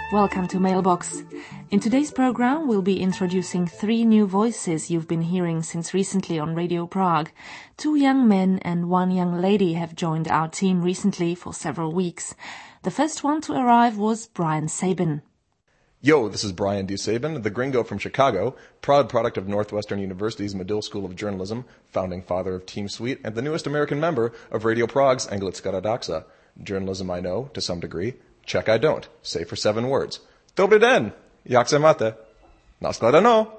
Welcome to Mailbox. In today's program, we'll be introducing 3 new voices you've been hearing since recently on Radio Prague. 2 young men and 1 young lady have joined our team recently for several weeks. The first one to arrive was Brian Sabin. Yo, this is Brian D. Sabin, the gringo from Chicago, proud product of Northwestern University's Medill School of Journalism, founding father of Team Suite, and the newest American member of Radio Prague's Anglická redakce. Journalism I know, to some degree. Czech I don't, save for 7 words. Dobrý den, jak se máte? Nashledanou.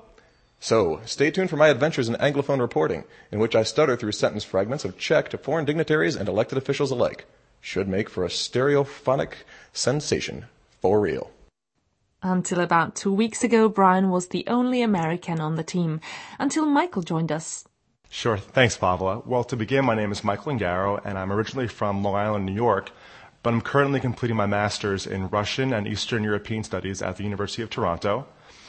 So, stay tuned for my adventures in Anglophone reporting, in which I stutter through sentence fragments of Czech to foreign dignitaries and elected officials alike. Should make for a stereophonic sensation. For real. Until about 2 weeks ago, Brian was the only American on the team, until Michael joined us. Sure. Thanks, Pavla. Well, to begin, my name is Michael Ungaro, and I'm originally from Long Island, New York, but I'm currently completing my master's in Russian and Eastern European Studies at the University of Toronto.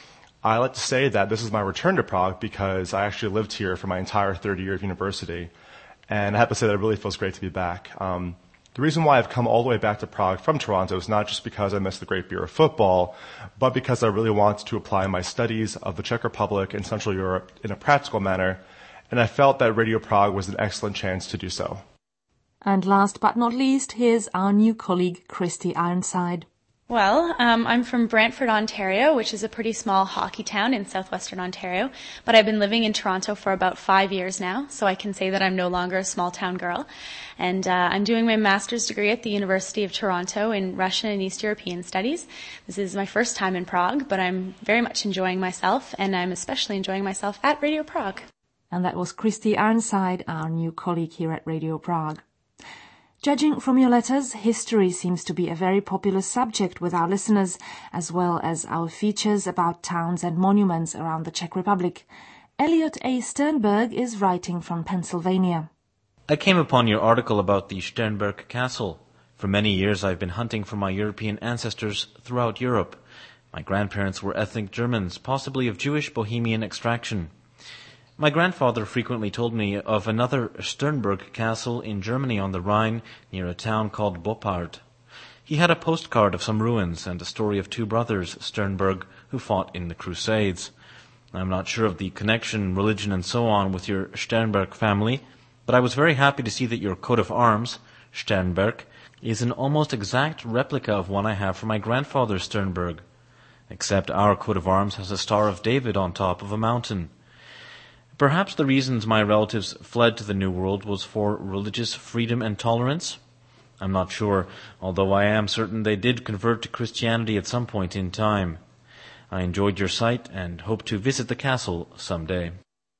I like to say that this is my return to Prague because I actually lived here for my entire third year of university, and I have to say that it really feels great to be back. The reason why I've come all the way back to Prague from Toronto is not just because I miss the great beer of football, but because I really want to apply my studies of the Czech Republic and Central Europe in a practical manner, and I felt that Radio Prague was an excellent chance to do so. And last but not least, here's our new colleague, Christy Ironside. Well, I'm from Brantford, Ontario, which is a pretty small hockey town in southwestern Ontario, but I've been living in Toronto for about 5 years now, so I can say that I'm no longer a small town girl. And I'm doing my master's degree at the University of Toronto in Russian and East European Studies. This is my first time in Prague, but I'm very much enjoying myself, and I'm especially enjoying myself at Radio Prague. And that was Christy Ironside, our new colleague here at Radio Prague. Judging from your letters, history seems to be a very popular subject with our listeners, as well as our features about towns and monuments around the Czech Republic. Elliot A. Sternberg is writing from Pennsylvania. I came upon your article about the Sternberg Castle. For many years I've been hunting for my European ancestors throughout Europe. My grandparents were ethnic Germans, possibly of Jewish Bohemian extraction. My grandfather frequently told me of another Sternberg castle in Germany on the Rhine, near a town called Boppard. He had a postcard of some ruins and a story of 2 brothers, Sternberg, who fought in the Crusades. I'm not sure of the connection, religion, and so on with your Sternberg family, but I was very happy to see that your coat of arms, Sternberg, is an almost exact replica of one I have from my grandfather Sternberg, except our coat of arms has a Star of David on top of a mountain. Perhaps the reasons my relatives fled to the New World was for religious freedom and tolerance. I'm not sure, although I am certain they did convert to Christianity at some point in time. I enjoyed your site and hope to visit the castle someday.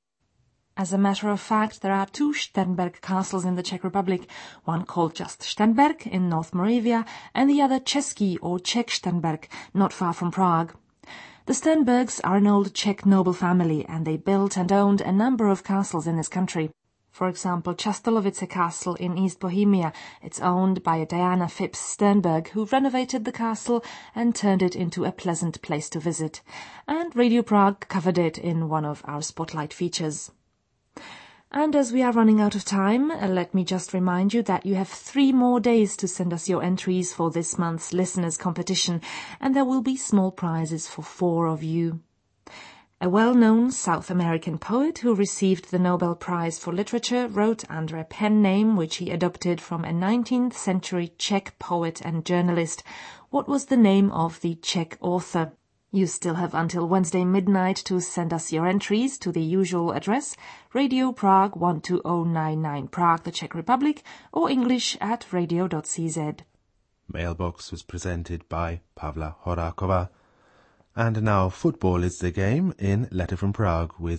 As a matter of fact, there are 2 Sternberg castles in the Czech Republic, one called just Sternberg in North Moravia, and the other Český or Czech Sternberg, not far from Prague. The Sternbergs are an old Czech noble family, and they built and owned a number of castles in this country. For example, Častolovice Castle in East Bohemia. It's owned by Diana Phipps Sternberg, who renovated the castle and turned it into a pleasant place to visit. And Radio Prague covered it in one of our spotlight features. And as we are running out of time, let me just remind you that you have 3 more days to send us your entries for this month's listeners' competition, and there will be small prizes for 4 of you. A well-known South American poet who received the Nobel Prize for Literature wrote under a pen name which he adopted from a 19th century Czech poet and journalist. What was the name of the Czech author? You still have until Wednesday midnight to send us your entries to the usual address, Radio Prague 12099 Prague, the Czech Republic, or English at radio.cz. Mailbox was presented by Pavla Horáková. And now football is the game in Letter from Prague with